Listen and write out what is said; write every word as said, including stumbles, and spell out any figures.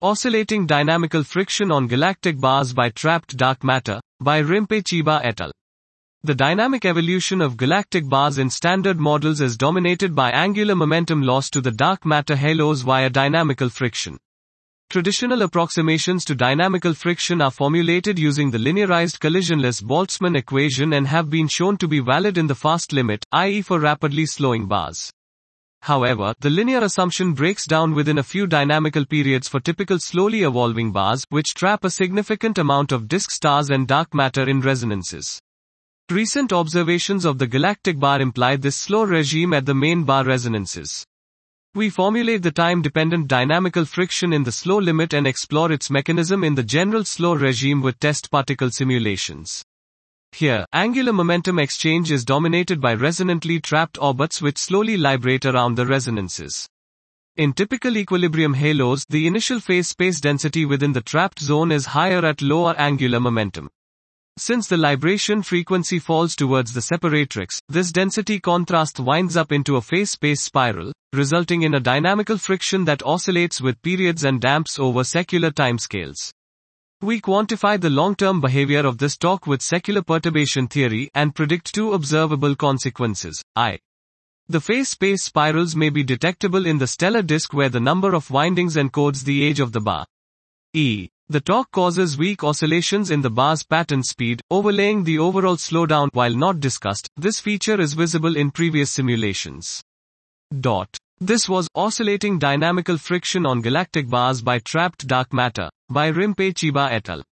Oscillating Dynamical Friction on Galactic Bars by Trapped Dark Matter, by Rimpe Chiba et al. The dynamic evolution of galactic bars in standard models is dominated by angular momentum loss to the dark matter halos via dynamical friction. Traditional approximations to dynamical friction are formulated using the linearized collisionless Boltzmann equation and have been shown to be valid in the fast limit, that is for rapidly slowing bars. However, the linear assumption breaks down within a few dynamical periods for typical slowly evolving bars, which trap a significant amount of disk stars and dark matter in resonances. Recent observations of the galactic bar imply this slow regime at the main bar resonances. We formulate the time-dependent dynamical friction in the slow limit and explore its mechanism in the general slow regime with test particle simulations. Here, angular momentum exchange is dominated by resonantly trapped orbits which slowly librate around the resonances. In typical equilibrium halos, the initial phase space density within the trapped zone is higher at lower angular momentum. Since the libration frequency falls towards the separatrix, this density contrast winds up into a phase-space spiral, resulting in a dynamical friction that oscillates with periods and damps over secular timescales. We quantify the long-term behavior of this torque with secular perturbation theory and predict two observable consequences. I. The phase-space spirals may be detectable in the stellar disk where the number of windings encodes the age of the bar. E. The torque causes weak oscillations in the bar's pattern speed, overlaying the overall slowdown. While not discussed, this feature is visible in previous simulations. Dot. This was Oscillating Dynamical Friction on Galactic Bars by Trapped Dark Matter, by Rimpe Chiba et al.